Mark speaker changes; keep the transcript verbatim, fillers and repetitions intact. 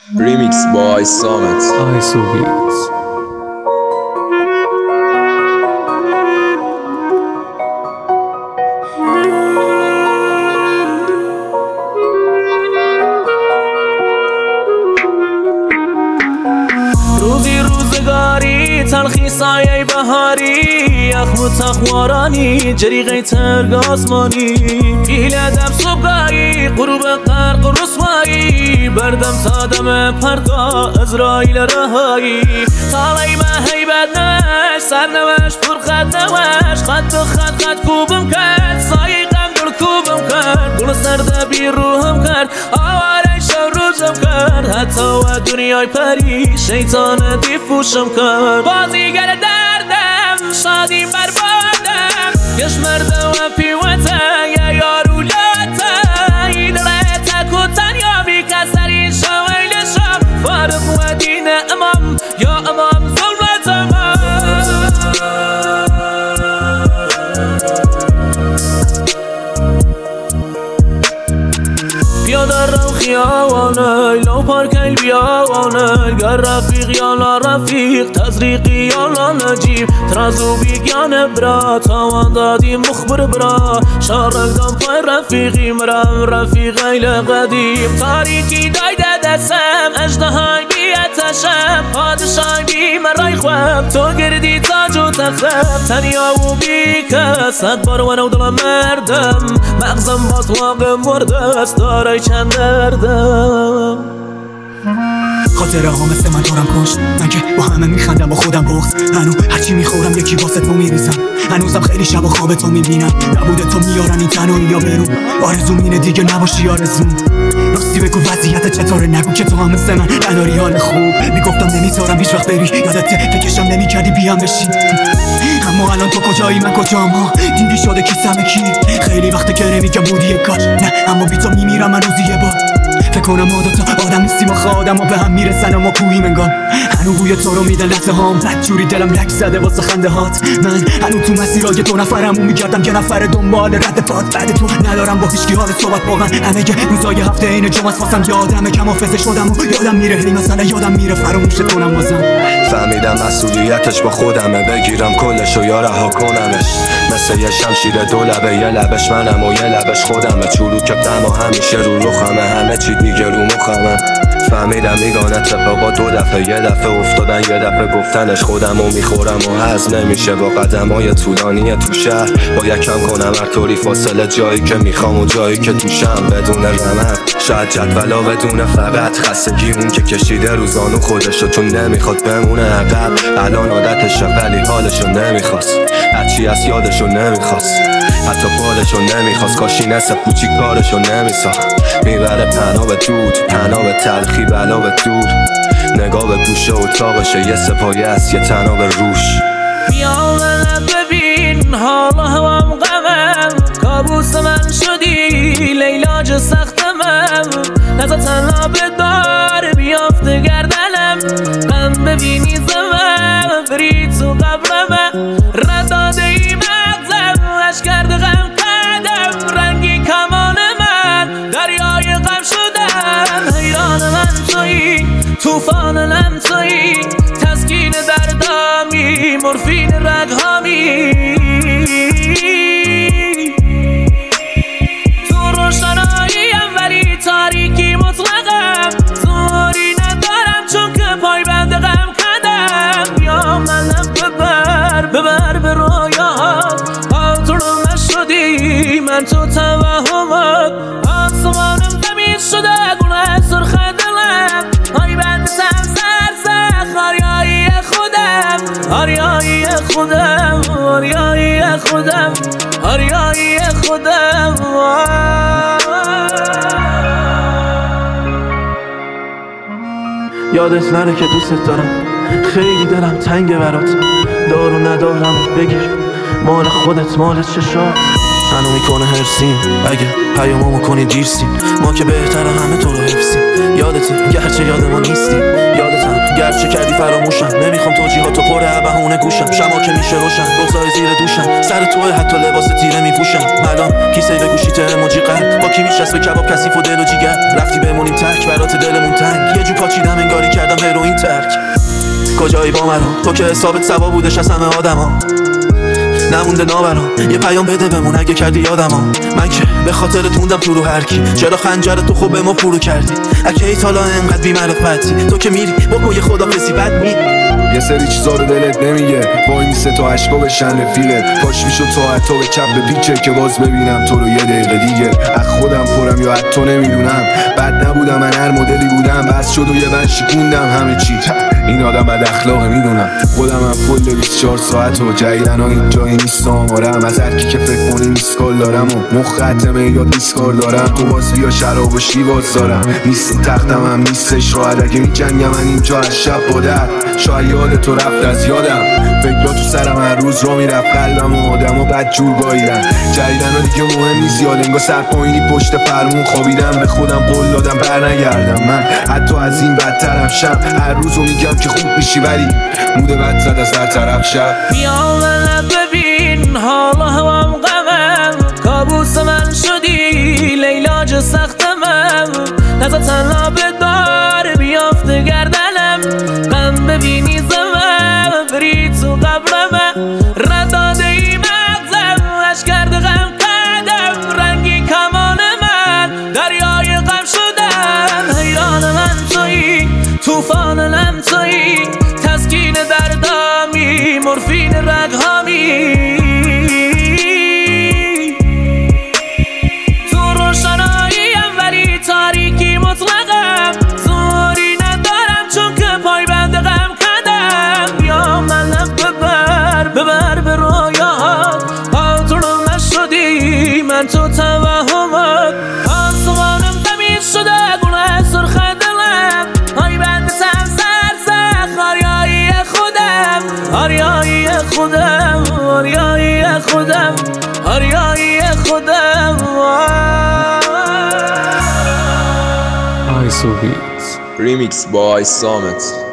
Speaker 1: Remix by Summit.
Speaker 2: I so beats.
Speaker 3: روزی روزگاری تلخی سایه بهاری اخم تخوارانی جریغه ترگ آسمانی ایل دم صبحایی غروب قرق رسوایی بردم سادم پردا ازرائیل رهایی طالعی ما هیبت نوش سر نوش پر خد نوش خد و خد خد کوبم کرد سایقم دل کوبم کرد گل سرده بی روحم کرد آواره شو روزم کرد حتی و دنیای پری شیطان دیفوشم کرد بازیگر دردم شادی بربادم کش مرده و پیوته یا یارو لاته این ریته کتن یا بی کسری شویل شم فارق و دین امام یا امام ظلمت امام پیاده رو خیابانه لو پارکیل بیابانه گر رفیق یا لا رفیق تزریقی یا لا نجیب ترازو بیگیان برا تاوان دادی مخبر برا شارک دم پای رفیقی مرم رفیق ایل قدیم تاریکی دایده دستم اجدهای بیتشم پادشای بی مرای خواب تو گردی تاج و تختم تنیا و بی کس صد بار ونو دل مردم مغزم باز واقع مرده است داره چند دردم
Speaker 4: خاطره ها مثل من دارم کشت من که با همه میخندم با خودم بغض هنو هرچی میخورم یکی واسه تو میریزم هنوزم خیلی شب و خواب تو میبینم نبوده تو میارن این تنهایی یا برو آرزوم اینه دیگه نباشی آرزوم راستی بگو وضعیت چطوره نگو که تو هم مثل من نداری حال خوب میگفتم نمیذارم هیچ وقت بری یادت فکرشم نمیکردی بیام بشی اما الان تو کجایی من کجام ها دیدی شده کیسم کی خیلی وقته که نمیگم بودی کاش نه اما بی تو میمیرم من روزی یه بار فکر کنم ما دوتا آدم نیستیم و خودم و به هم میرسن اما کوهیم انگار هنو بوی تو رو میدن لحظه هام بدجوری دلم لک زده واسه خنده هات من هنو تو مسیرای دو نفرمون میگردم یه نفر دنبال رد پات بعد تو ندارم با هیچکی حال صحبت واقعا همه که روزای هفته این جمعه خواستم یادم کم حافظه شدم و یادم میره هی مثلا یادم میره فراموشت کنم بازم
Speaker 5: فهمیدم مسئولیتش با خودمه بگیرم کلشو یا رها کنمش مثل یه شمشیر دو لبه یه لبش منم و یه لبش خودمه چروک دما همیشه رو رخمه همه چی دیگه رو مخمه فهمیدم میگان اتفاقا دو دفعه یه دفعه افتادن یه دفعه گفتنش خودم و میخورم و هضم نمیشه با قدم های طولانی تو شهر باید کم کنم هر طوری فاصله جایی که میخوام و جایی که توشم بدون رمق شاید جدولا بدون فقط خستگی اون که کشیده روزانو خودشو چون نمیخواد بمونه عقب الان عادتشه ولی حالشو نمیخواست هرچی از یادشو نمیخواست حتی بالشو نمیخواست کاشی نصف کوچیک کارشو نمیساخت میبره پناه به دود پناه به تلخی بلا به دور نگاه به گوشه اتاقشه یه سپایه است یه تنها به روش
Speaker 3: بیا منم ببین حالا هوام غمم کابوس من شدی لیلاج سختمم نزا تنها به دار بیافته گردنم غم ببینی زمم بری تو قبرمم رد داده ای مغزم اش کرده غم کردم رنگی کمان من دریای غم شدم حیران من تویی توفان لم تویی تسکین دردامی مورفین رگهامی تو روشناییم ولی تاریکی مطلقم زوری ندارم چون که پای بند غم کردم یا منم ببر ببر به رویات آترو نشدی من تو توهمات آسمانم زمین شده گونه سرخ دلم پای بند سم سر سخت آریایی خودم آریایی خودم آریایی خودم آریایی خودم
Speaker 6: یادت نره که دوست دارم خیلی دلم تنگه برات دارو ندارم بگیر مال خودت مال چشات هنو میکنه هرسیم اگه پیاممو کنی دیرسیم ما که بهتره همه تو رو حفظیم یادته گرچه یاد ما نیستیم یادتم گرچه کردی فراموشم نمیخوام توجیهاتو پر بهونه گوشم شما که میشه روشن بغضای زیر دوشم سر توه حتی لباس تیره میپوشم الان کیسه به گوشیت اموجی قلب با کی میشست به کباب کثیف و دل و جیگر رفتی بمونیم تک برات دلمون تنگ یه جو پاچیدم انگاری کردم هروئین ترک. کجایی با مرا تو که حسابت سوا بودش از همه آدما، نمونده نابرام یه پیام بده بمون اگه کردی یادما. من که به خاطر توندم تو رو هر کی، چرا خنجر تو خوب به ما پورو کردی؟ اگه ای تالا انقدر بی معرفتی، تو که میری بکن یه خدافظی بعد میری.
Speaker 5: یه سری چیزا رو دلت نمیگه، وای میسه تا عشقا بشن رفیلت. کاش میشد تا حتی به چپ به پیچه که باز ببینم تو رو یه دقیقه دیگه. از خودم پرم یا حتی نمیدونم، بد نبودم من هر مدلی بودم، بس شد و یه بند شکوندم همه چی. این آدم بد اخلاقه میدونم، خودم هم کل بیست و چهار ساعت و جدیدن ها این جایی نیست آمارم. از هر کی که فکر کنی میسکال دارم و مخ ختمه یا دیسکار دارم. تو باز بیا شراب و شیواز دارم، نیست تختم هم نیستش راحت. اگه میجنگم من اینجا از شب با در، شاید یاد تو رفت از یادم. فکرها تو سرم هر روز را میرفت قلبم و آدم و بد جور گاییدن. جدیدن ها دیگه مهم نیست یاد انگاه سر پایینی پشت فرمون خوابیدم. به خودم قول دادم بر نگردم، من حتی از این بدترم شم. هر روزو میگم که خوب میشی ولی موده بد زد از هر طرف شب.
Speaker 3: بیا من ببین حالا هوام غمم، کابوس من شدی لیلاج سختمم. نزا تنها به دار بیافته گردنم، غم ببینی زمم بری تو قبرمم. رداده ای مغزم اش کرده غم قدم، رنگی کمان من دریای غم شدم. حیران من تویی توفان نم تویی، تسکین دردامی مورفین رگهامی. تو روشناییم ولی تاریکی مطلقم، زوری ندارم چون که پای بند غم کردم. یا منم ببر ببر به رویات، پاتونم نشدی من تو توهمات. آسمانم تمیز شده گونه سرخ دلم، پای بند سم سر سخت آریایی خودم. آریایی خودم آریایی خودم آریایی خودم.
Speaker 1: Remix by Summit.